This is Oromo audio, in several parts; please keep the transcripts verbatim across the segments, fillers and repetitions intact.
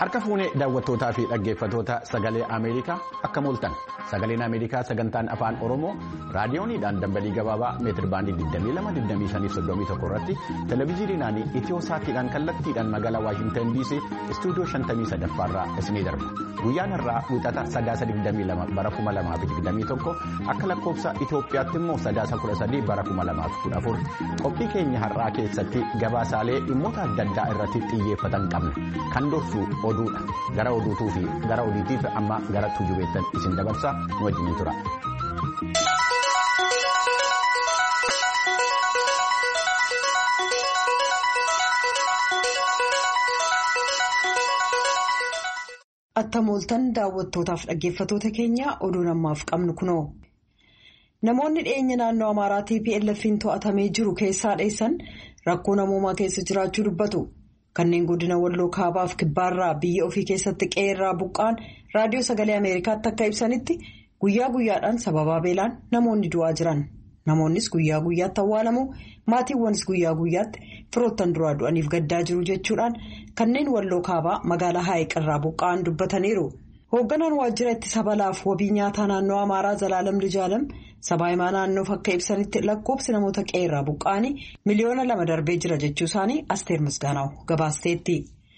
Harka fuunee daawwattootaa fi dhaggeeffattoota sagalee Ameerikaa akka mul'atan sagaleen Ameerikaa sagantaan afaan Oromoo raadiyooniidhaan dambalii gabaabaa meetir baandii digdamii lama digdamii shanii fi soddomii tokko irratti televezyiiniidhaan Itiyoosaatiidhaan kallattiidhaan magaalaa Waashintan D C istuudiyoo shantamii sadaffaarraa isinii darba. Guyyaan har'aa wixata sadaasa digdamii lama bara kuma lamaa fi digdamii tokko akka lakkoofsa Itoophiyaatti immoo sadaasa kudha sadii bara kuma lamaa fi kudha afur qophii keenya har'aa keessatti gabaasaalee dhimmoota adda addaa irratti xiyyeeffatan qabna. Kan dorsu oduudha. Gara oduutuu fi gara odiitiif amma gara tujubeettan isin dabarsaa nu wajjin tura. Attamooltan daawwattootaaf dhaggeeffattoota keenya oduun ammaaf qabnu kunoo. Namoonni dhiyeenya naannoo Amaaraa T P L F'n to'atamee jiru keessaa dheessan rakkoo namoomaa keessa jiraachuu dubbatu. Kanneen godina Walloo Kaabaaf Kibbaarraa biyya ofii keessatti qeerraa buqqaan raadiyoo sagalee Ameerikaatti akka ibsanitti guyyaa guyyaadhaan sababaa beelaan namoonni du'aa jiran. Namoonnis guyyaa guyyaatti awwaalamu, maatiiwwanis guyyaa guyyaatti firoottan duraa du'aniif gaddaa jiru jechuudhaan kanneen Walloo Kaabaa magaalaa Haayiqirraa buqqaan dubbataniiru. Hoogganaan waajjira ittisa balaaf wabii nyaataa naannoo Amaaraa Zalaalam Lijaalam sabaa himaa naannoof akka ibsanitti lakkoofsi namoota qeerraa buqqaanii miliyoona lama darbee jira jechuu isaanii Asteer Misgaanaw gabaasteetti.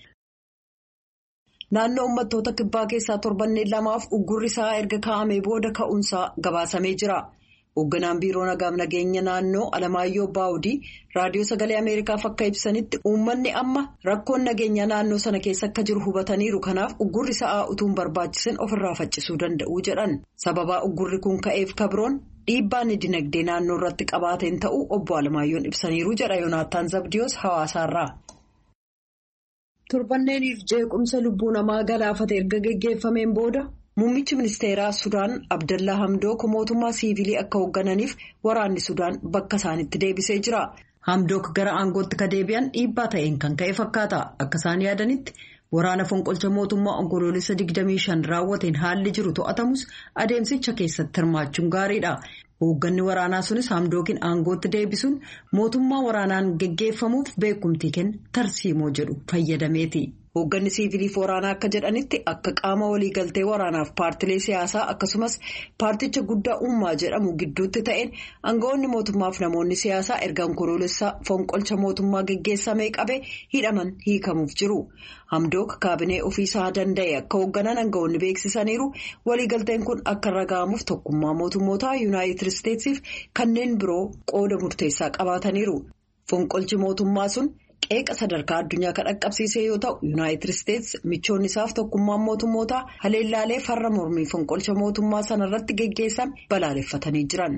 Naannoo uummattoota kibbaa keessaa torbanneen lamaaf uggurri isaa erga kaa'amee booda ka'uunsaa gabaasamee jira. Hoogganaan biiroo nagaaf nageenya naannoo Alamaayyoo Baawudii raadiyoo sagalee Ameerikaaf akka ibsanitti uummanni amma rakkoon nageenya naannoo sana keessa akka jiru hubataniiru kanaaf uggurri sa'aa utuun barbaachisan ofirraa faccisuu danda'u jedhan. Sababaa uggurri kun ka'eef kabroon dhiibbaan dinagdee naannoo irratti qabaateen ta'uu obbo Alamaayyoon ibsaniiru jedha Yoonaataan Zabdiyoos hawaasaarraa. Torbanneeniif jeequmsa lubbuu namaa galaafate erga geggeeffameen booda. Muummichi ministeeraa Sudaan Abdallaa Hamdook mootummaa siivilii akka hooggananiif waraanni Sudaan bakka isaanitti deebisee jira. Hamdook gara aangootti ka deebi'an dhiibbaa ta'een kan ka'e fakkaata. Akka isaan yaadanitti waraana fonqolcha mootummaa onkoloolessa digdamii shan raawwateen haalli jiru to'atamus adeemsicha keessatti hirmaachuun gaariidha. Hoogganni waraanaa sunis Hamdookin aangootti deebisuun mootummaa waraanaan geggeeffamuuf beekumtii kenna tarsiimoo jedhu fayyadameeti. Hoogganni siiviliif waraanaa akka jedhanitti akka qaama waliigaltee waraanaaf paartilee siyaasaa akkasumas paarticha guddaa uummaa jedhamu gidduutti ta'een aangawoonni mootummaaf namoonni siyaasaa erga onkoloolessa fonqolcha mootummaa geggeessamee qabe hidhaman hiikamuuf jiru. Hamdook kaabinee ofiisaa danda'e akka hoogganan aangawoonni beeksisaniiru waliigalteen kun akka raga'amuuf tokkummaa mootummootaa Yuunaayitid Isteetsiif kanneen biroo qooda murteessaa qabaataniiru. Fonqolchi mootummaa sun. Qeeqa sadarkaa addunyaa kan dhaqqabsiisee yoo ta'u Yuunaayitid Isteets michoonni isaaf tokkummaan mootummootaa haleellaalee farra mormii fonqolcha mootummaa sanarratti geggeessame balaaleffatanii jiran.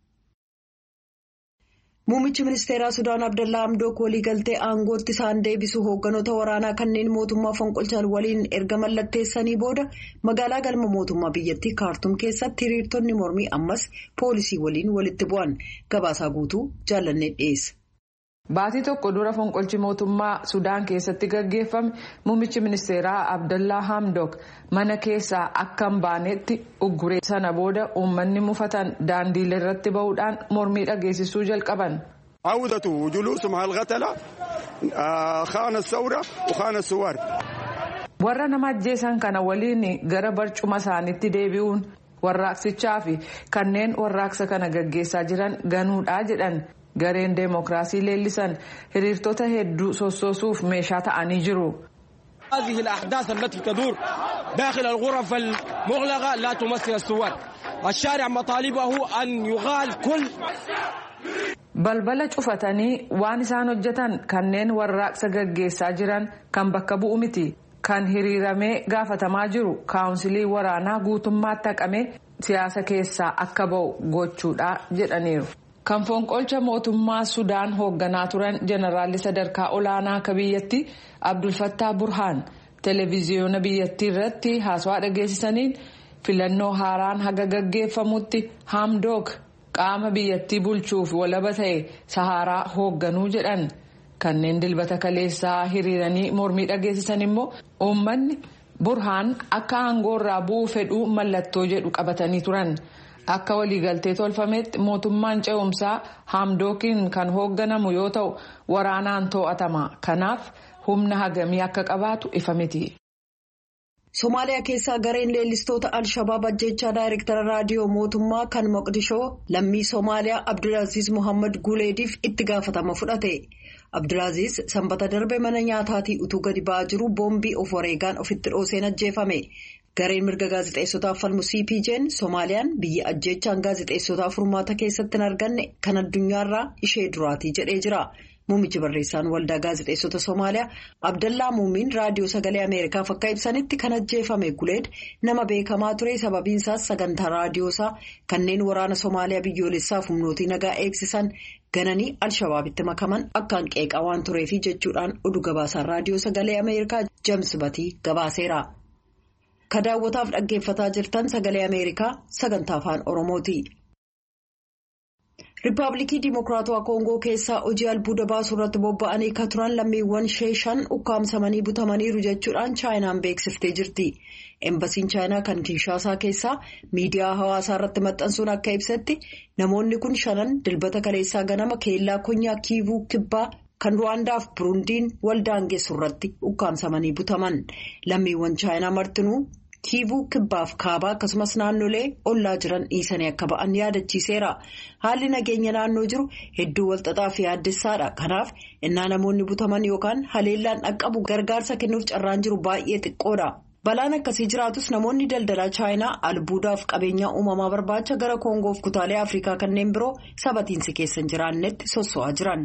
Muummichi ministeeraa Sudaan Abdallaa Hamdook waliigaltee aangootti isaan deebisuu hoogganoota waraanaa kanneen mootummaa fonqolchan waliin erga mallatteessanii booda magaalaa galma mootummaa biyyattii Kaartum keessatti hiriirtonni mormii ammas poolisii waliin walitti bu'an gabaasaa guutuu jaallannee dhiyeessa. Baatii tokko dura fonqolchi mootummaa Sudaan keessatti gaggeeffame muummichi ministeeraa Abdallaa Hamdook mana keessaa akka hin baanetti ugguree sana booda uummanni mufatan daandiilee irratti bahuudhaan mormii dhageessisuu jalqaban. Awudatu juluusum halqatala khaana sawra khaana suwar. Warra nama ajjeesan kana waliin gara barcuma isaaniitti deebi'uun warraaqsichaa fi kanneen warraaqsa kana gaggeessaa jiran ganuudhaa jedhan. Gareen deemokiraasii leellisan hiriirtota hedduu sossoosuuf meeshaa ta'anii jiru. هذه الأحداث التي تدور داخل الغرف المغلقة لا تمثل الصور. الشارع مطالبه أن يغال كل. Balbala cufatanii waan isaan hojjetan kanneen warraaqsa gaggeessaa jiran kan bakka bu'u miti. Kan hiriiramee gaafatamaa jiru kaawunsilii waraanaa guutummaatti haqamee siyaasa keessaa akka ba'u gochuudha jedhaniiru. Kan fonqolcha mootummaa Sudaan hoogganaa turan jeneraalli sadarkaa olaanaa akka biyyatti Abdul Fattah Burhaan televiziyoona biyyattii irratti haasawaa dhageessisaniin filannoo haaraan haga gaggeeffamutti Hamdook qaama biyyattii bulchuuf walaba ta'e Saharaa hoogganuu jedhan. Kanneen dilbata kaleessaa hiriiranii mormii dhageessisan immoo uummanni Burhaan akka aangoorraa bu'uu fedhuu mallattoo jedhu qabatanii turan. Akka waliigaltee tolfametti mootummaan ce'umsaa Hamdookiin kan hoogganamu yoo ta'u waraanaan to'atama. Kanaaf humna hagamii akka qabaatu ifa miti. Somaaliyaa keessaa gareen leellistoota Al-Shabaab ajjechaa daayirektara raadiyoo mootummaa kan Moqdishoo lammii Somaaliyaa Abdulaaziz Mohammad Guleediif itti gaafatama fudhate. Abdulaaziz sanbata darbe mana nyaataatii utuu gadi ba'aa jiru boombii of wareegaan ofitti dhooseen ajjeefame. Gareen mirga gaazexeessotaaf falmu C P J'n Soomaaliyaan biyya ajjechaan gaazexeessotaaf furmaata keessatti hin arganne kan addunyaarraa ishee duraatii jedhee jira. Muummichi barreessaan waldaa gaazexeessota Soomaaliyaa Abdallaa Muumiin raadiyoo sagalee Ameerikaaf akka ibsanitti kan ajjeefame Guleed nama beekamaa ture sababiinsaas sagantaa raadiyoosaa kanneen waraana Soomaaliyaa biyyoolessaaf humnootii nagaa eegsisan gananii Al-Shabaabitti makaman akkaan qeeqaa waan tureefi jechuudhaan oduu gabaasaan raadiyoo sagalee Ameerikaa James Batii gabaaseera. Ka daawwataaf dhaggeeffataa jirtan sagalee Ameerikaa sagantaa afaan Oromooti. Riippaabilikii Dimokiraatawaa Koongoo keessaa hojii albuuda baasuu irratti bobba'anii kan turan lammiiwwan ishee shan ukkaamsamanii butamaniiru jechuudhaan Chaayinaan beeksiftee jirti. Embasiin Chaayinaa kan Kinshaasaa keessaa miidiyaa hawaasaa irratti maxxansuun akka ibsetti namoonni kun shanan dilbata kaleessaa ganama keellaa konyaa Kiivuu Kibbaa kan Ruwaandaaf Burundiin waldaangeessu irratti ukkaamsamanii butaman. Lammiiwwan Chaayinaa martinuu Kiivuu Kibbaaf kaabaa akkasumas naannolee ollaa jiran dhiisanii akka ba'an yaadachiiseera. Haalli nageenya naannoo jiru hedduu walxaxaa fi yaaddessaadha. Kanaaf innaa namoonni butaman yookaan haleellaan dhaqqabu gargaarsa kennuuf carraan jiru baay'ee xiqqoodha. Balaan akkasii jiraatus namoonni daldalaa Chaayinaa albuudaaf qabeenyaa uumamaa barbaacha gara Koongoof kutaalee Afrikaa kanneen biroo sabatiinsi keessa hin jiraannetti sosso'aa jiran.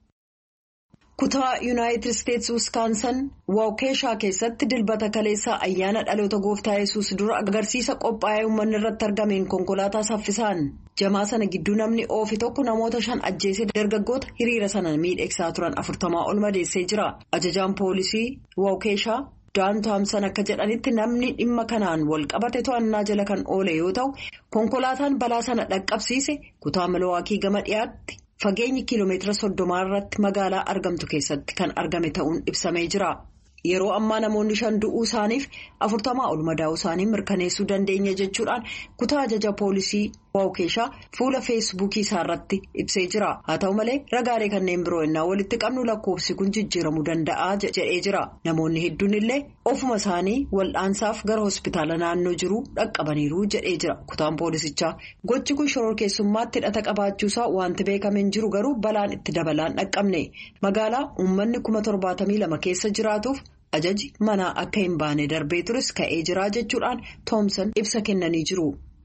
Kutaa Yuunaayitid Isteetsi Wiskaansan Waawkeeshaa keessatti dilbata kaleessaa ayyaana dhaloota gooftaa Yesuus dura agarsiisa qophaa'ee uummanni irratti argameen konkolaataa saffisaan jamaa sana gidduu namni oofi tokko namoota shan ajjeesee dargaggoota hiriira sana miidhegsaa turan afurtamaa ol madeessee jira. Ajajaan poolisii Waawkeeshaa Daan Taamsan akka jedhanitti namni dhimma kanaan wal qabate to'annaa jala kan oole yoo ta'u konkolaataan balaa sana dhaqqabsiise kutaa Milwaakii gama dhiyaatti. Fageenyi kiiloomeetira soddomaa irratti magaalaa argamtu keessatti kan argame ta'uun ibsamee jira. Yeroo ammaa namoonni shan du'uu isaaniif afurtamaa ol madaa'uu isaanii mirkaneessuu dandeenya jechuudhaan kutaa ajaja poolisii Waawkeeshaa fuula feesbuukii isaa irratti ibsee jira. Haa ta'u malee ragaalee kanneen biroo innaa walitti qabnu lakkoofsi kun jijjiiramuu danda'a jedhee jira. Namoonni hedduun illee ofuma isaanii wal'aansaaf gara hospitaala naannoo jiru dhaqqabaniiru jedhee jira. Kutaan poolisichaa gochi kun shororkeessummaatti hidhata qabaachuusaa wanti beekame hin jiru garuu balaan itti dabalaan dhaqqabne. Magaalaa uummanni kuma torbaatamii lama keessa jiraatuuf ajaji manaa akka hin baane darbee tures ka'ee jira jechuudhaan Toomsan ibsa kennanii jiru.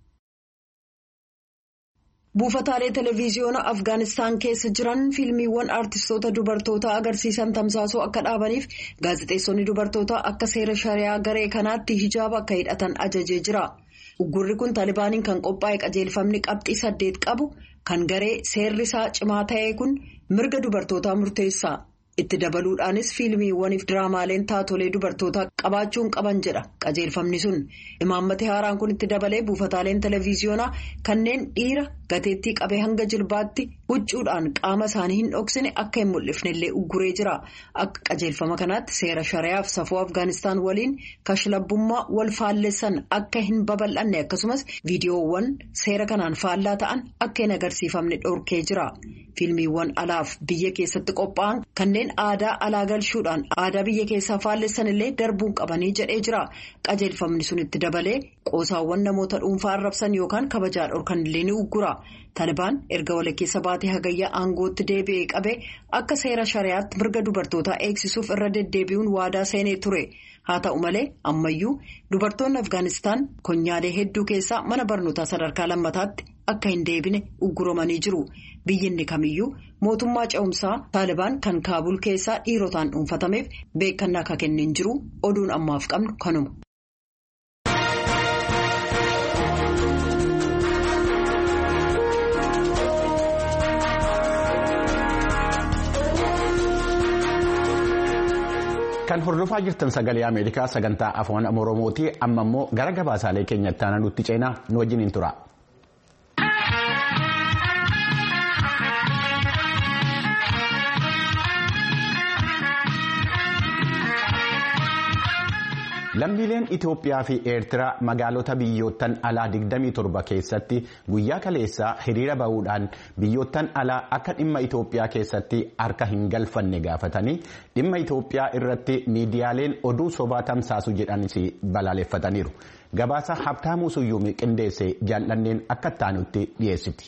Buufataalee televiziyoona Afgaanistaan keessa jiran fiilmiiwwan aartistoota dubartootaa agarsiisan tamsaasuu akka dhaabaniif gaazexeessonni dubartootaa akka seera shari'aa garee kanaatti hijaaba akka hidhatan ajajee jira. Uggurri kun Taalibaaniin kan qophaa'e qajeelfamni qabxii saddeet qabu kan garee seerri isaa cimaa ta'e kun mirga dubartootaa murteessa. Itti dabaluudhaanis fiilmiiwwaniif diraamaaleen taatolee dubartootaa qabaachuun qaban jedha qajeelfamni sun. Imaammata haaraan kun itti dabalee buufataaleen televiziyoonaa kanneen dhiira gateettii qabee hanga jilbaatti huccuudhaan qaama isaanii hin dhoksine akka hin mul'ifnellee ugguree jira. Akka qajeelfama kanaatti seera shari'aaf safuu Afgaanistaan waliin kashlabbummaa wal faallessan akka hin babal'anne akkasumas viidiyoowwan seera kanaan faallaa ta'an akka hin agarsiifamne dhorkee jira. Fiilmiiwwan alaaf biyya keessatti qophaa'an kanneen aadaa alaa galchuudhaan aadaa biyya keessaa faallessan illee darbuun qabanii jedhee jira. Qajeelfamni sun itti dabalee qoosaawwan namoota dhuunfaa arrabsan yookaan kabajaa dhorkan illee ni uggura. Taalibaan erga walakkeessa baatee hagayyaa aangootti deebi'ee qabee akka seera shari'aatti mirga dubartootaa eegsisuuf irra deddeebi'uun waadaa seenee ture. Haa ta'u malee ammayyuu dubartoonni Afgaanistaan konyaalee hedduu keessaa mana barnootaa sadarkaa lammataatti akka hin deebine ugguramanii jiru. Biyyinni kamiyyuu mootummaa ce'umsaa Taalibaan kan Kaabul keessaa dhiirotaan dhuunfatameef beekannaa akka kenneen jiru oduun ammaaf qabnu kanuma. Kan hordofaa jirtan sagalee Ameerikaa sagantaa afaan Oromooti amma immoo gara gabaasaalee keenyatti aanaa nutti ceenaa nu wajjin tura. Lammiileen Itoophiyaa fi Eertiraa magaalota biyyoottan alaa digdamii torba keessatti guyyaa kaleessaa hiriira bahuudhaan biyyoottan alaa akka dhimma Itoophiyaa keessatti harka hin galfanne gaafatanii dhimma Itoophiyaa irratti miidiyaaleen oduu sobaa tamsaasu jedhanis balaaleffataniiru. Gabaasa Habtaamuu Suyyuumii qindeessee jaallanneen akka taanutti dhiyeessiti.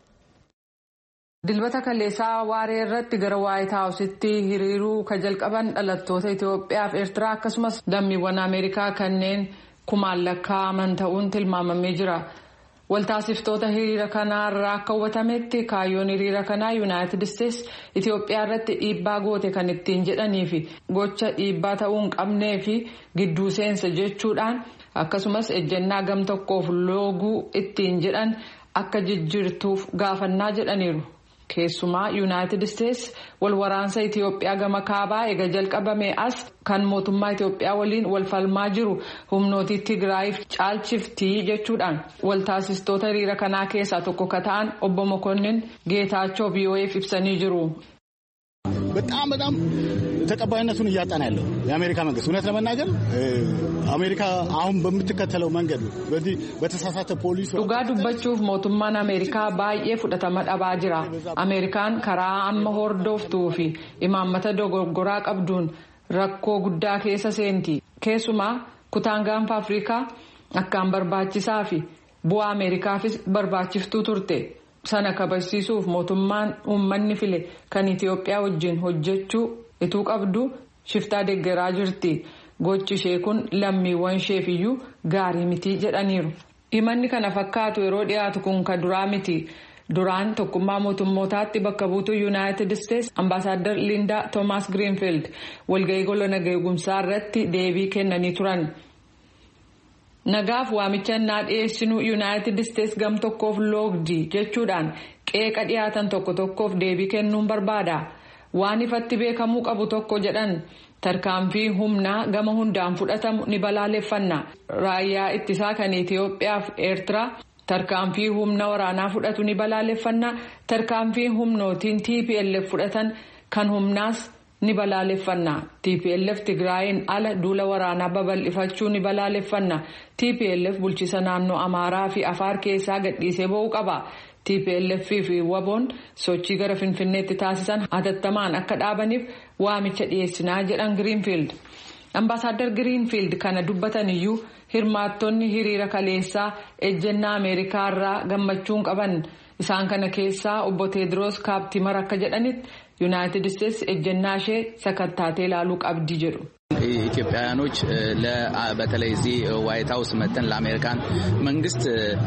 Dilbata kaleessaa waaree irratti gara Waayit Haawusitti hiriiruu ka jalqaban dhalattoota Itoophiyaa fi Eertiraa akkasumas lammiiwwan Ameerikaa kanneen kumaan lakkaa'aman ta'uun tilmaamamee jira. Waltaasiftoota hiriira kanaa irraa akka hubatametti kaayyoon hiriira kanaa Yuunaayitid Isteets Itoophiyaa irratti dhiibbaa goote kan ittiin jedhanii fi gocha dhiibbaa ta'uu hin qabnee fi gidduu seensa jechuudhaan akkasumas ejjennaa gam tokkoof looguu ittiin jedhan akka jijjiirtuuf gaafannaa jedhaniiru. Keessumaa Yuunaayitid Isteets wal waraansa Itoophiyaa gama kaabaa eega jalqabame as kan mootummaa Itoophiyaa waliin wal falmaa jiru humnooti Tigraayiif caalchiftii jechuudhaan waltaasistoota hiriira kanaa keessaa tokko ka ta'an obbo Mokonnin Geetaachoo V O F ibsanii jiru. በጣም በጣም ተቀባይነቱን እያጣን ያለው የአሜሪካ መንግስት እውነት ለመናገር አሜሪካ አሁን በምትከተለው መንገድ በዚህ በተሳሳተ ፖሊሲ ዱጋ ዱባቹፍ ሞቱማን አሜሪካ ባየ ፍደተማ ዳባ ጅራ አሜሪካን ከራ አመ ሆርዶፍቱፊ ኢማመተ ዶጎጎራ ቀብዱን ረኮ ጉዳ ኬሰ ሴንቲ ኬሱማ ኩታንጋን አፍሪካ አካን በርባቺሳፊ ቡአ አሜሪካፊስ በርባቺፍቱ ቱርቴ sana kabasiisuuf mootummaan uummanni file kan Itoophiyaa wajjin hojjechuu ituu qabdu shiftaa deeggaraa jirti. Gochi ishee kun lammiiwwan isheefiyyuu gaarii miti jedhaniiru. Himanni kana fakkaatu yeroo dhiyaatu kun ka duraa miti. Duraan tokkummaa mootummootaatti bakka buutuu Yuunaayitid Isteets Ambaasaadder Lindaa Toomaas Giriinfiild walgahii gola nageegumsaa irratti deebii kennanii turan. Nagaaf waamicha naa dhiyeessinuu Yuunaayitid Isteets gam tokkoof loogdi jechuudhaan qeeqa dhiyaatan tokko tokkoof deebii kennuun barbaada. Waan ifatti beekamuu qabu tokko jedhan tarkaanfii humnaa gama hundaan fudhatamu ni balaaleffanna. Raayyaa ittisaa kan Itoophiyaa fi Eertiraa tarkaanfii humna waraanaa fudhatu ni balaaleffanna. Tarkaanfii humnootiin T P L F fudhatan kan humnaas ni balaaleffanna. T P L F Tigraayin ala duula waraanaa babal'ifachuu ni balaaleffanna. T P L F bulchiisa naannoo Amaaraa fi Afaar keessaa gadhiisee ba'uu qaba. T P L F fi Waboon sochii gara Finfinneetti taasisan hatattamaan akka dhaabaniif waamicha dhiyeessinaa jedhan Giriinfiild. Ambaasaadder Giriinfiild kana dubbatan iyyuu hirmaattonni hiriira kaleessaa ejjennaa Ameerikaa irraa gammachuun qaban. Isaan kana keessaa obbo Teediroos Kaaptimar akka jedhanitti Yuunaayitid Isteets ejjennaa ishee sakattaatee ilaaluu qabdi jedhu. ኢትዮጵያውያኖች በተለይ እዚህ ዋይት ሃውስ መተን ለአሜሪካን መንግስት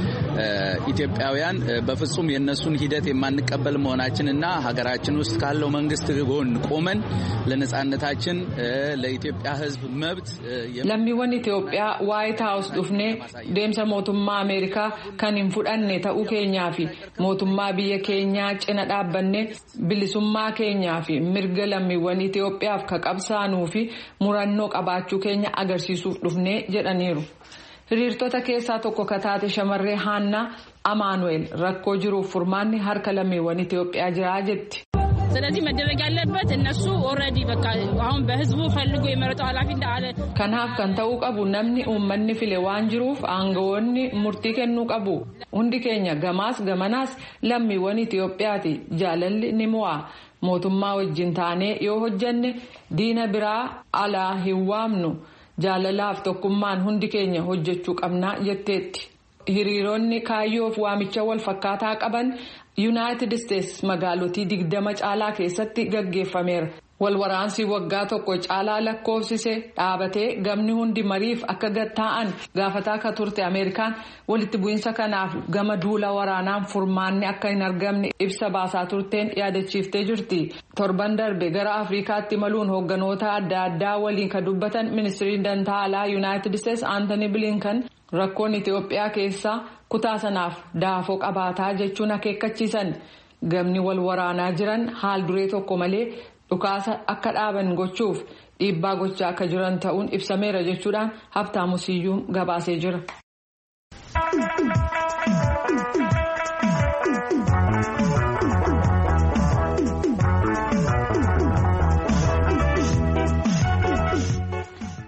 ኢትዮጵያውያን በፍጹም የነሱን ሂደት የማንቀበል መሆናችንና ሀገራችን ውስጥ ካለው መንግስት ጎን ቆመን ለነጻነታችን ለኢትዮጵያ ሕዝብ መብት ለሚወን ኢትዮጵያ ዋይት ሃውስ ዱፍኔ ደምሰ ሞቱማ አሜሪካ ከኒን ፉዳኔ ተኡ ኬኛፊ ሞቱማ ቢየ ኬኛ ጭነ ዳበኔ ቢሊሱማ ኬኛፊ ምርገ ለሚወን ኢትዮጵያፍ ከቀብሳኑፊ murannoo qabaachuu keenya agarsiisuuf dhufnee jedhaniiru. Hiriirtota keessaa tokko kataate shamarree Haannaa Amaanu'eel rakkoo jiruuf furmaanni harka lammiiwwan Itoophiyaa jiraa jetti. ስለዚህ መደረግ ያለበት እነሱ ኦሬዲ በቃ አሁን በህዝቡ ፈልጎ የመረጠው ኃላፊ እንዳለ kanaaf kan ta'uu qabu namni uummanni file waan jiruuf aangawoonni murtii kennuu qabu. Hundi keenya gamaas gamanaas lammiiwwan Itoophiyaati. Jaalalli ni mo'a. Mootummaa wajjin taanee yoo hojjanne diina biraa alaa hin waamnu. Jaalalaaf tokkummaan hundi keenya hojjechuu qabnaa jetteetti. Hiriironni kaayyoof waamicha wal fakkaataa qaban Yuunaayitid Isteets magaalotii digdama caalaa keessatti gaggeeffameera. Wal waraansi waggaa tokko caalaa lakkoofsise dhaabatee gamni hundi mariif akka gatta'an gaafataa akka turte Ameerikaan walitti bu'iinsa kanaaf gama duula waraanaan furmaanni akka hin argamne ibsa baasaa turteen yaadachiiftee jirti. Torban darbe gara Afrikaatti maluun hoogganoota adda addaa waliin ka dubbatan ministiriin dantaa alaa Yuunaayitid Isteets Aantanii Bilinkan rakkoon Itoophiyaa keessaa kutaa sanaaf daafoo qabaataa jechuun akeekkachiisan. Gamni wal waraanaa jiran haal duree tokko malee dhukaasa akka dhaaban gochuuf dhiibbaa gochaa akka jiran ta'uun ibsameera jechuudhaan Habtaamu Siyyuum gabaasee jira.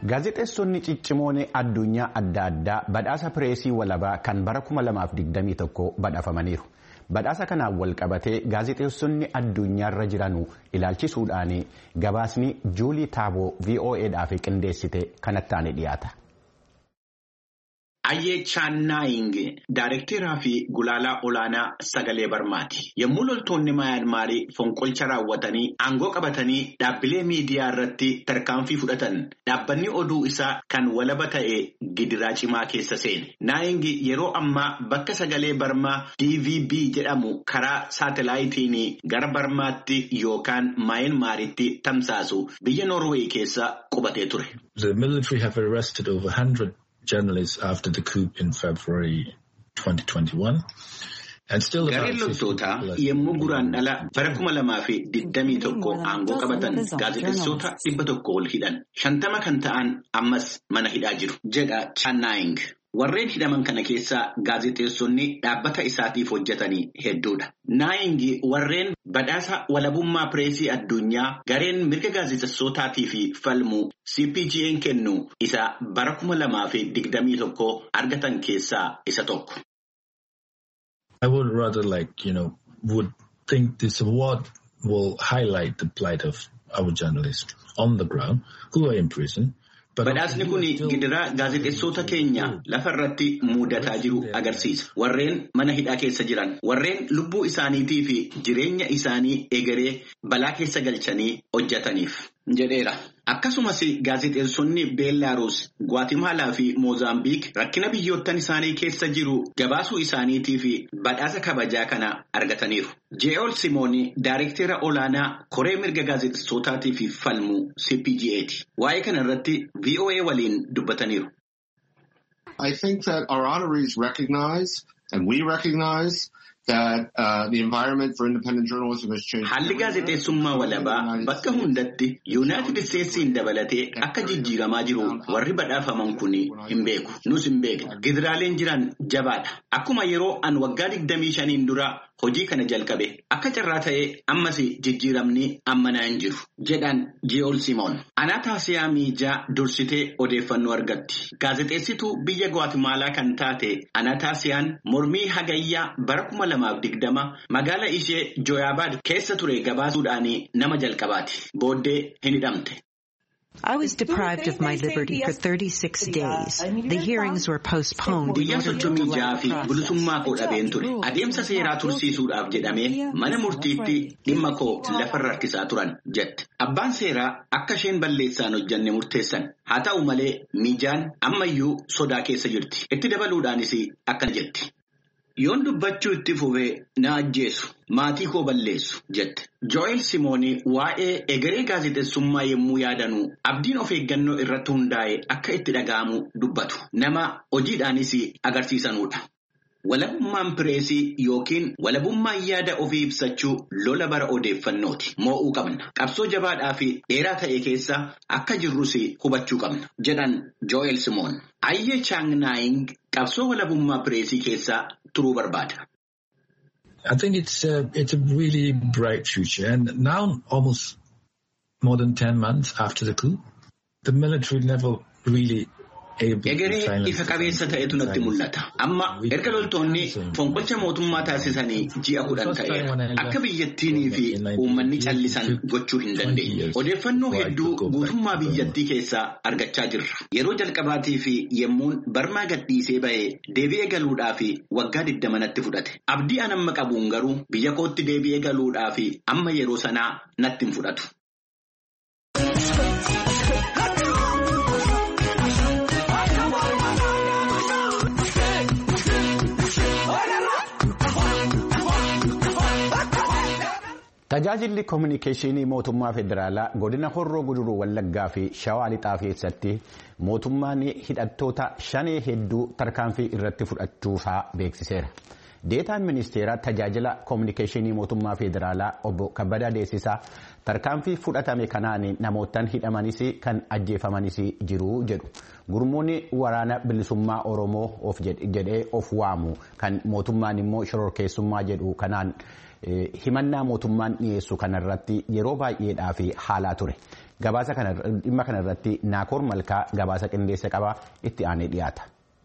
Gaazexeessonni ciccimoon addunyaa adda addaa badhaasa pireesii walabaa kan bara kuma lamaaf digdamii tokko badhaafamaniiru. Badhaasa kanaan wal qabatee gaazexeessonni addunyaarra jiran ilaalchisuudhaan gabaasni Juulii Taaboo V O Eedhaaf qindeessite kanattaan dhiyaata. Ayyee Chaannaaying Daayirekteeraa fi Gulaalaa Olaanaa Sagalee Barmaati. Yommuu loltoonni Maayyanmaarii fonqolcha raawwatanii aangoo qabatanii dhaabbilee miidiyaa irratti tarkaanfii fudhatan dhaabbanni oduu isaa kan walaba ta'e gidiraa cimaa keessa seene. Naaying yeroo ammaa bakka Sagalee Barmaa D V B jedhamu karaa saatelaayitiin gara Barmaatti yookaan Maayyanmaaritti tamsaasu biyya Noorweey keessa qubatee ture. The military have arrested over one hundred journalists after the coup in February twenty twenty-one. And still Gareen loltootaa yemmuu guraan dhala bara kuma lamaa fi digdamii tokko aangoo qabatan gaazexeessota dhibba tokko ol hidhan. Shantama kan ta'an ammas mana hidhaa jiru jedha Chaannaaying. Warreen hidhaman kana keessaa gaazexeessonni dhaabbata isaatiif hojjetanii hedduudha. Naaying warreen badhaasa walabummaa pireesii addunyaa gareen mirga gaazexeessotaatii fi falmu C P G N kennu isa bara kuma lamaa fi digdamii tokko argatan keessaa isa tokko. I would rather like, you know, would think this award will highlight the plight of our journalists on the ground who are in prison. Badhaasni kun gidiraa gaazexeessota keenya lafa irratti mudataa jiru agarsiisa. Warreen mana hidhaa keessa jiran, warreen lubbuu isaaniitii fi jireenya isaanii egeree balaa keessa galchanii hojjetaniif jedheera. Akkasumas gaazexeessonni Beelaaruus, Guatemala fi Moozaambiik rakkina biyyoottan isaanii keessa jiru gabaasuu isaaniitii fi badhaasa kabajaa kana argataniiru. Je'ol Simoon Daayirekteera Olaanaa Koree Mirga Gaazexeessotaatii fi falmu C P G A'ti. Waa'ee kana irratti V O A waliin dubbataniiru. I think that our honorees recognize and we recognize that uh, the environment for independent journalism has changed. Haalli gaazexeessummaa walabaa bakka hundatti Yuunaayitid Isteetsiin dabalatee akka jijjiiramaa jiru warri badhaafaman kun hin beeku. Nus hin beekna. Gidiraaleen jiran jabaadha. Akkuma yeroo an waggaa digdamii shaniin dura hojii kana jalqabe akka carraa ta'ee ammas jijjiiramni ammanaa hin jiru jedhan Je'ol Simoon. Anaataasiyaa Miijaa dursitee odeeffannoo argatti. Gaazexeessituu biyya Guatemala kan taate Anaataasiyaan mormii hagayyaa bara kuma lamaaf digdama magaala ishee Joyabaad keessa ture gabaasuudhaan nama jalqabaati. Booddee hin hidhamte. I was deprived of my liberty for thirty-six days. The hearings were postponed. Guyyaa soddomii jaha fi bilisummaa koo dhabeen ture. Adeemsa seeraa tursiisuudhaaf jedhamee mana murtiitti dhimma koo lafarra harkisaa turan jette. Abbaan seeraa akka isheen balleessaan hojjanne murteessan. Haa ta'u malee Miijaan ammayyuu sodaa keessa jirti. Itti dabaluudhaanis akkana jetti. Yoon dubbachuu itti fufee na ajjeesu maatii koo balleessu jette. Jo'el Simoon waa'ee egeree gaazexeessummaa yemmuu yaadanu abdiin of eeggannoo irratti hundaa'e akka itti dhaga'amu dubbatu. Nama hojiidhaanis agarsiisanudha. Walabummaan pireesii yookiin walabummaan yaada ofii ibsachuu lola bara odeeffannooti. Moo'uu qabna. Qabsoo jabaadhaa fi dheeraa ta'e keessa akka jirrus hubachuu qabna jedhan Jo'el Simoon. Ayyee Chaannaaying qabsoo walabummaa pireesii keessa turuu barbaada. I think it's a, it's a really bright future. And now, almost more than ten months after the coup, the military never really Egeree ifa qabeessa ta'etu natti mul'ata. Amma erga loltoonni fonqolcha mootummaa taasisanii ji'a kudhan ta'eera. Akka biyyattiinii fi uummanni callisan gochuu hin dandeenye. Odeeffannoo hedduu guutummaa biyyattii keessaa argachaa jirra. Yeroo jalqabaatii fi yemmuun Barmaa gadhiisee bahee deebi'ee galuudhaaf waggaa digdama natti fudhate. Abdii an amma qabuun garuu biyya kootti deebi'ee galuudhaaf amma yeroo sanaa natti hin fudhatu. Tajaajilli koominikeeshinii mootummaa federaalaa godina Horroo Guduruu Wallaggaa fi Shawaa Lixaa keessatti mootummaan hidhattoota shanee hedduu tarkaanfii irratti fudhachuusaa beeksiseera. Deetaan ministeera tajaajila koominikeeshinii mootummaa federaalaa obbo Kabbadaa Deessisaa tarkaanfii fudhatame kanaan namootaan hidhamanis kan ajjeefamanis jiru jedhu. Gurmuun waraana bilisummaa Oromoo of jedhee of waamu kan mootummaan immoo shororkeessummaa jedhu kanaan himannaa mootummaan dhiyeessu kanarratti yeroo baay'eedhaaf haalaa ture. Gabaasa kana dhimma kanarratti Naakoor Malkaa gabaasa qindeessa qabaa itti aanee dhiyaata.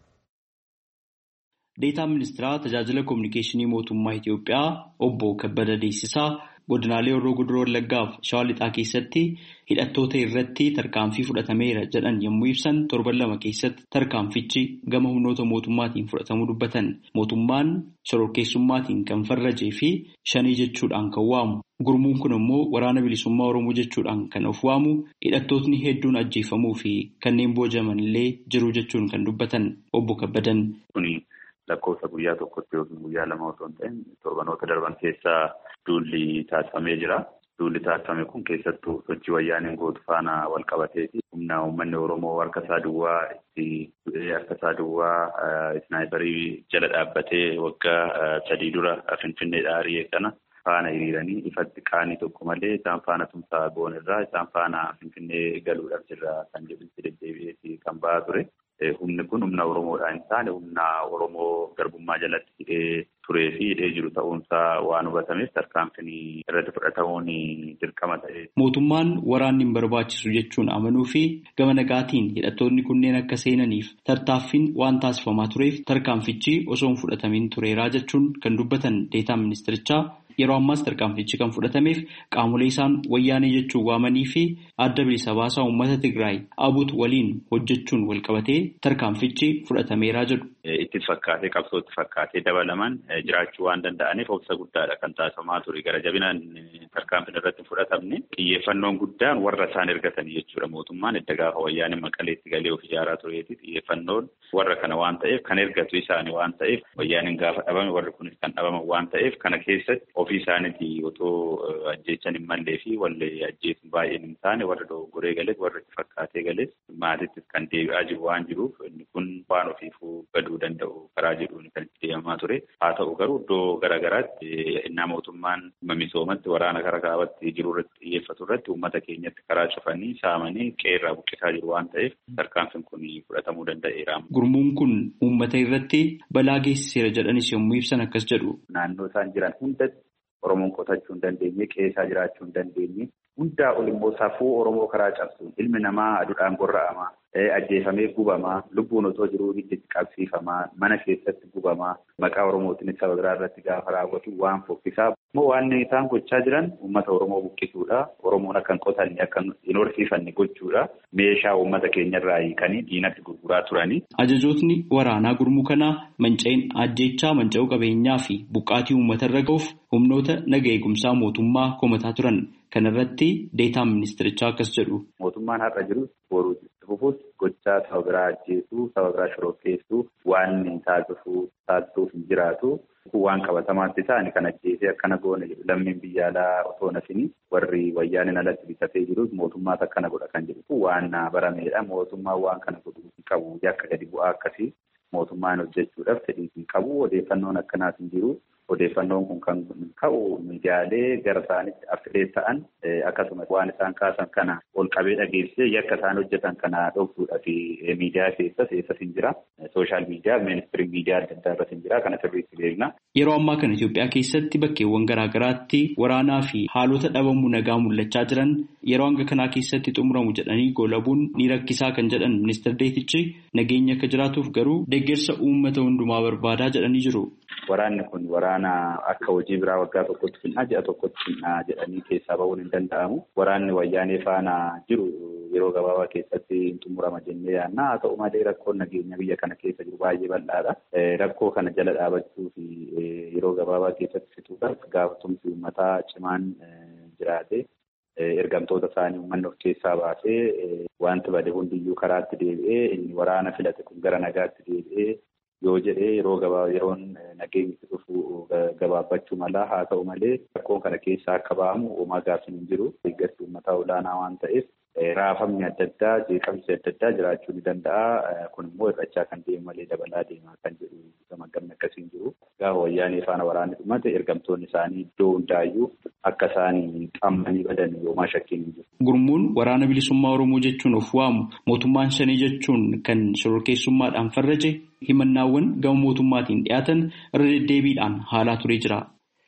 Deetaan ministeeraa tajaajila kominikeeshinii mootummaa Itiyoophiyaa obbo Kabbada Deessisaa godinaalee Horroo Guduroo Wallaggaaf Shawaa Lixaa keessatti hidhattoota irratti tarkaanfii fudhatameera jedhan yommuu ibsan torban lama keessatti tarkaanfichi gama humnoota mootummaatiin fudhatamuu dubbatan. Mootummaan shororkeessummaatiin kan farrajee fi shanii jechuudhaan kan waamu. Gurmuun kun immoo waraana bilisummaa Oromoo jechuudhaan kan of waamu hidhattootni hedduun ajjeefamuu fi kanneen boojaman illee jiru jechuun kan dubbatan obbo Kabbadan. Lakkoofsa guyyaa tokkotti yookiin guyyaa lama otoo hin ta'in torbanoota darban keessaa duulli taasifamee jira. Duulli taasifame kun keessattuu sochii wayyaaniin gootu faana wal qabateeti. Humna uummanni Oromoo harka isaa duwwaa itti harka isaa duwwaa isnaayiparii jala dhaabbatee waggaa sadii dura Finfinneedhaa ari'ee kana faana hiriiranii ifatti qaanii tokko malee isaan faana tumsaa goon irraa isaan faana Finfinnee galuudhaaf jirra kan jedhutti deddeebi'ee kan ba'aa ture. Humni kun humna Oromoodhaan hin taane humna Oromoo garbummaa jalatti hidhee turee fi hidhee jiru ta'uunsaa waan hubatameef tarkaanfiin irratti fudhatamuun dirqama ta'e. Mootummaan waraanni hin barbaachisu jechuun amanuu fi gama nagaatiin hidhattoonni kunneen akka seenaniif tattaaffiin waan taasifamaa tureef tarkaanfichi osoo hin fudhatamiin tureeraa jechuun kan dubbatan deetaan ministirichaa. Yeroo ammaas tarkaanfichi kan fudhatameef qaamolee isaan wayyaanee jechuun waamanii fi adda bilisa baasaa uummata Tigraay Abut waliin hojjechuun wal qabatee tarkaanfichi fudhatameeraa jedhu. Itti fakkaatee qabsootti fakkaatee dabalaman jiraachuu waan danda'aniif obsa guddaadha kan taasifamaa ture. Gara jabinaan tarkaanfiin irratti fudhatamne xiyyeeffannoon guddaan warra isaan ergatanii jechuudha. Mootummaan edda gaafa wayyaanee Maqaleetti galee of ijaaraa tureeti xiyyeeffannoon warra kana waan ta'eef kan ergatu isaanii waan ta'eef wayyaaneen gaafa dhabame warri kunis kan dhabaman waan ta'eef kana keessatti ofii isaaniitii otoo ajjeechan hin mallee fi wallee ajjeesuun baay'een hin taane warra dogoggoree galees warra itti fakkaatee galees maatittis kan deebi'aa jiru waan jiruuf inni kun waan ofiifuu gaduu danda'u karaa jedhuun kan itti deemamaa ture. Haa ta'u garuu iddoo garaagaraatti innaa mootummaan misoomatti waraana karaa kaabatti jiru irratti xiyyeeffatu irratti uummata keenyatti karaa cufanii saamanii qeerraa buqqisaa jiru waan ta'eef tarkaanfiin kun fudhatamuu danda'eera. Gurmuun kun uummata irratti balaa geessiseera jedhanis yommuu ibsan akkas jedhu. Naannoo isaan jiran hundatti Oromoon qotachuu hin dandeenye, qeessaa jiraachuu hin dandeenye, hundaa ol immoo safuu Oromoo karaa cabsuun ilmi namaa aduudhaan gorra'amaa, ajjeefamee gubamaa, lubbuun otoo jiruu hidditti qabsiifamaa, mana keessatti gubamaa, maqaa Oromootiin saba biraa irratti gaafa raawwatu waan fokkisaa. Immoo waan isaan gochaa jiran uummata Oromoo buqqisuudha. Oromoon akka hin qotanne akka hin horsiifanne gochuudha. Meeshaa uummata keenyarraa hiikanii diinatti gurguraa turanii. Ajajootni waraanaa gurmuu kanaa manca'in ajjeechaa manca'uu qabeenyaa fi buqqaatii uummatarra ga'uuf humnoota naga eegumsaa mootummaa komataa turan. Kana irratti deetaan ministirichaa akkas jedhu. Mootummaan har'a jiru boruu itti fufuus gochaa saba biraa ajjeesuu, saba biraa shororkeessuu waan hin taasisuu taasisuuf hin jiraatu. Waan qabatamaatti ta'ani kan ajjeesee akkana goone jedhu lammiin biyya alaa otoo nafini warri wayyaaniin alatti bitatee jiru mootummaas akkana godha kan jedhu waan barameedha. Mootummaan waan kana godhuu qabu yakka gadi bu'aa akkasii mootummaan hojjechuudhaaf fedhii hin qabu. Odeeffannoon akkanaas hin jiru. Odeeffannoon kun kan ka'u miidiyaalee gara isaanitti affilee ta'an akkasumas waan isaan kaasan kana ol qabee dhageessee yakka isaan hojjetan kana dhoksuudhaa fi miidiyaa keessas eessas hin jira. Sooshaal miidiyaa, ministirii miidiyaa adda addaa irratti hin jira. Kana sirriitti beekna. Yeroo ammaa kana Itoophiyaa keessatti bakkeewwan garaagaraatti waraanaa fi haalota dhabamuu nagaa mul'achaa jiran yeroo hanga kanaa keessatti xumuramu jedhanii goolabuun ni rakkisaa kan jedhan ministeer Deetichi nageenya akka jiraatuuf garuu deeggarsa uummata hundumaa barbaadaa jedhanii jiru. Waraanni kun waraana akka hojii biraa waggaa tokkotti finna ji'a tokkotti finna jedhanii keessaa bahuun hin danda'amu. Waraanni wayyaanee faana jiru yeroo gabaabaa keessatti hin xumurama jennee yaadna. Haa ta'u malee rakkoon nageenya biyya kana keessa jiru baay'ee bal'aadha. Rakkoo kana jala dhaabachuu fi yeroo gabaabaa keessatti fixuudhaaf gaafatumsi uummataa cimaan jiraate ergamtoota isaanii uummanni of keessaa baasee wanti bade hundiyyuu karaatti deebi'ee inni waraana filate kun gara nagaatti deebi'ee yoo jedhee yeroo gabaa yeroon nageenyi dhufu gabaabbachuu mala. Haa ta'u malee rakkoon kana keessaa akka ba'amu uumaa gaaffiin hin jiru. Deeggarsi uummataa olaanaa waan ta'eef raafamni adda addaa jeeqamsi adda addaa jiraachuu ni danda'a. Kun immoo hir'achaa kan deemu malee dabalaa deemaa kan jedhu gamaggamni akkasii hin jiru. Gaafa wayyaanee faana waraanni dhumate ergamtoonni isaanii iddoo hundaayyuu akka isaanii qammanii badan yoomaa shakkiin hin jiru. Gurmuun waraana bilisummaa Oromoo jechuun of waamu mootummaan shanii jechuun kan shororkeessummaadhaan farraje himannaawwan gama mootummaatiin dhiyaatan irra deddeebiidhaan haalaa turee jira.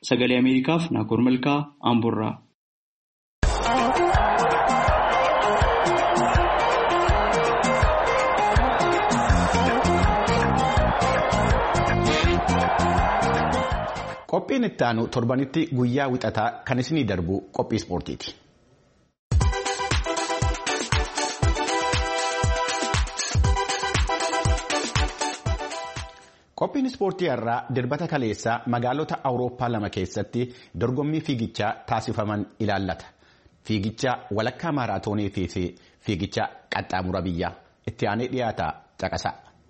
Sagalee Ameerikaaf Naakoor Malkaa Amboorraa. Qophiin itti aanu torbanitti guyyaa wixataa kan isinii darbu qophii ispoortiiti. Qophiin ispoortii irraa dirbata kaleessaa magaalota Awurooppaa lama keessatti dorgommii fiigichaa taasifaman ilaallata. Fiigicha walakkaa maaraatoonii fi fiigicha qaxxaamura biyyaa itti aanee dhiyaata caqasa.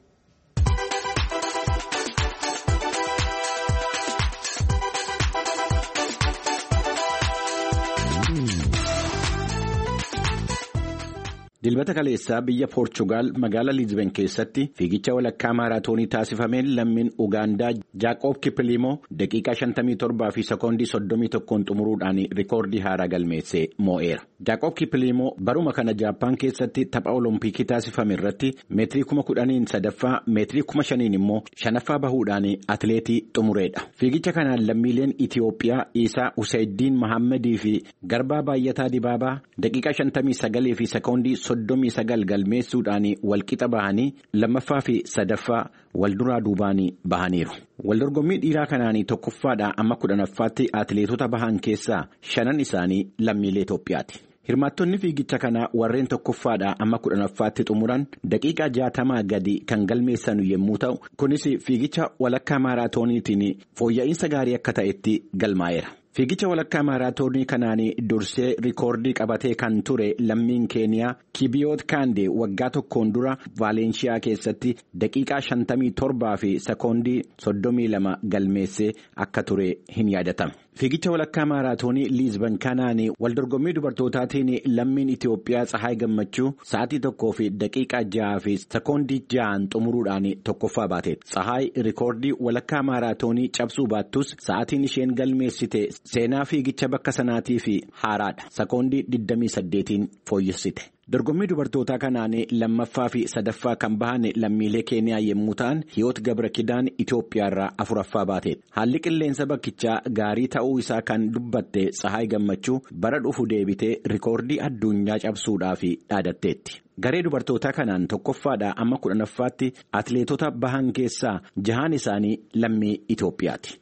Dilbata kaleessaa biyya Poorchugaal magaalaa Liizben keessatti fiigicha walakkaa maaraatoonii taasifameen lammiin Ugaandaa Jaaqoob Kippiliimoo daqiiqaa shantamii torbaa fi sekoondii soddomii tokkoon xumuruudhaan rikoordii haaraa galmeessee moo'eera. Jaaqoob Kippiliimoo baruma kana Jaappaan keessatti tapha Olompikii taasifame irratti meetirii kuma kudhaniin sadaffaa meetirii kuma shaniin immoo shanaffaa bahuudhaan atileetii xumureedha. Fiigicha kanaan lammiileen Itiyoophiyaa Isaa Hussein Mahammadii fi Garbaa Baayyataa Dibaabaa daqiiqaa shantamii sagalii fi sekoondii soddomii sagal galmeessuudhaan walqixa bahanii lammaffaa fi sadaffaa walduraa duubaanii bahaniiru. Waldorgommii dhiiraa kanaanii tokkoffaadhaa amma kudhanaffaatti atileetota bahan keessaa shanan isaanii lammiilee Itoophiyaati. Hirmaattonni fiigicha kanaa warreen tokkoffaadhaa amma kudhanaffaatti xumuran daqiiqaa jaatamaa gadi kan galmeessan yommuu ta'u, kunis fiigicha walakkaa maaraatooniitiin fooyya'insa gaarii akka ta'etti galmaa'eera. Fiigicha walakkaa maaraatoonii kanaanii dursee rikoordii qabatee kan ture lammiin Keeniyaa Kibiyoot Kaandee waggaa tokkoon dura Vaalenshiyaa keessatti daqiiqaa shantamii torbaa fi sekoondii soddomii lama galmeessee akka ture hin yaadatama. Fiigicha walakkaa maaraatoonii Liizben kanaanii waldorgommii dubartootaatiin lammiin Itiyoophiyaa Tsahaay Gammachuu sa'aatii tokkoo fi daqiiqaa jaha fi sekoondii jahaan xumuruudhaan tokkoffaa baate. Tsahaay rikoordii walakkaa maaraatoonii cabsuu baattus sa'aatiin isheen galmeessite seenaa fiigicha bakka sanaatii fi haaraadha. Sekoondii digdamii saddeetiin fooyyessite. Dorgommii dubartootaa kanaan lammaffaa fi sadaffaa kan bahan lammiilee Keeniyaa yommuu ta'an Hiyoot Gabra Kidaan Itoophiyaarraa afuraffaa baate. Haalli qilleensa bakkichaa gaarii ta'uu isaa kan dubbatte Tsahaay Gammachuu bara dhufu deebitee rikoordii addunyaa cabsuudhaaf dhaadatteetti. Garee dubartootaa kanaan tokkoffaadhaa amma kudhanaffaatti atileetota bahan keessaa jahaan isaanii lammii Itoophiyaati.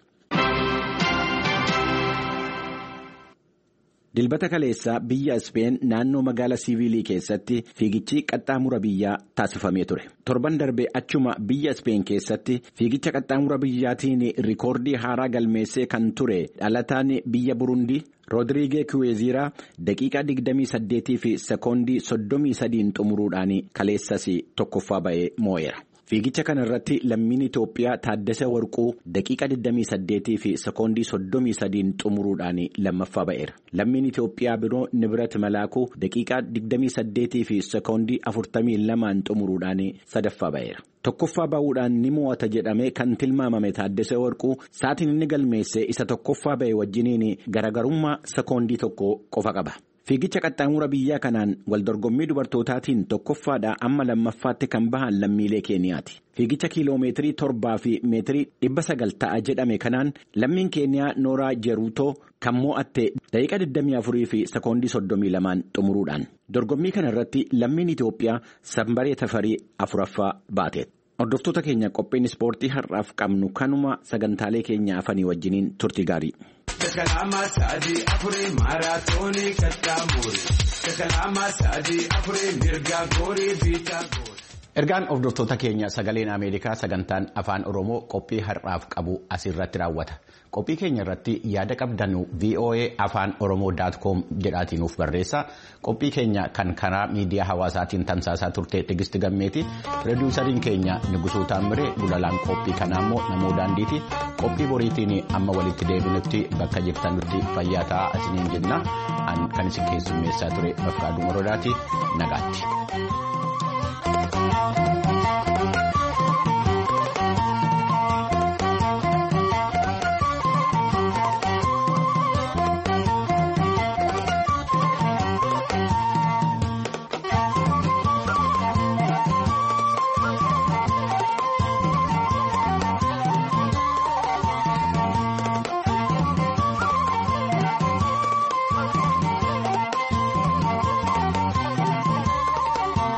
Dilbata kaleessaa biyya Ispeen naannoo magaalaa Siivilii keessatti fiigichi qaxxaamura biyyaa taasifamee ture. Torban darbee achuma biyya Ispeen keessatti fiigicha qaxxaamura biyyaatiin rikoordii haaraa galmeessee kan ture dhalataan biyya Burundii Roodiriigee Kiweeziraa daqiiqaa digdamii saddeetii fi sekoondii soddomii sadiin xumuruudhaan kaleessas tokkoffaa ba'ee moo'eera. Fiigicha kana irratti lammiin Itoophiyaa Taaddasee Warquu daqiiqa digdamii saddeetii fi sekoondii soddomii sadiin xumuruudhaan lammaffaa ba'eera. Lammiin Itoophiyaa biroo Nibirat Malaakuu daqiiqaa digdamii saddeetii fi sekoondii afurtamii lamaan xumuruudhaan sadaffaa ba'eera. Tokkoffaa ba'uudhaan ni mo'ata jedhamee kan tilmaamame Taaddasee Warquu sa'aatiin inni galmeesse isa tokkoffaa ba'e wajjiniin garagarummaa sekoondii tokko qofa qaba. Fiigicha qaxxaamura biyyaa kanaan waldorgommii dubartootaatiin tokkoffaadhaa amma lammaffaatti kan bahan lammiilee Keeniyaati. Fiigicha kiiloomeetirii torbaa fi meetirii dhibba sagal ta'a jedhame kanaan lammiin Keeniyaa Nooraa Jeruutoo kan mo'atte daqiiqa digdamii afurii fi sekoondii soddomii lamaan xumuruudhaan. Dorgommii kana irratti lammiin Itoophiyaa Sanbaree Tafarii afuraffaa baate. Hordoftoota keenya qophiin ispoortii har'aaf qabnu kanuma sagantaalee keenya afanii wajjiniin turtii gaarii. Kalama sadi afure maratoni katamuri. Kalama sadi afure mirga gori bita gori. Ergaan hordoftoota keenya sagaleen Ameerikaa sagantaan afaan Oromoo qophii har'aaf qabu asirratti raawwata. Qophii keenya irratti yaada qabdanu V O A afaan oromoo dot com jedhaatiin nuuf barreessa. Qophii keenya kan karaa miidiyaa hawaasaatiin tamsaasaa turte Tigisti Gammeeti. Pirodiisariin keenya Nugusuu Taamiree, Gulalaan qophii kanaa immoo Namoo Daandiiti. Qophii boriitiin amma walitti deebinutti bakka jirtanutti fayyaa ta'aa isiniin jenna. Kan isin keessummeessaa ture Bafqaaduu Morodaati. Nagaatti.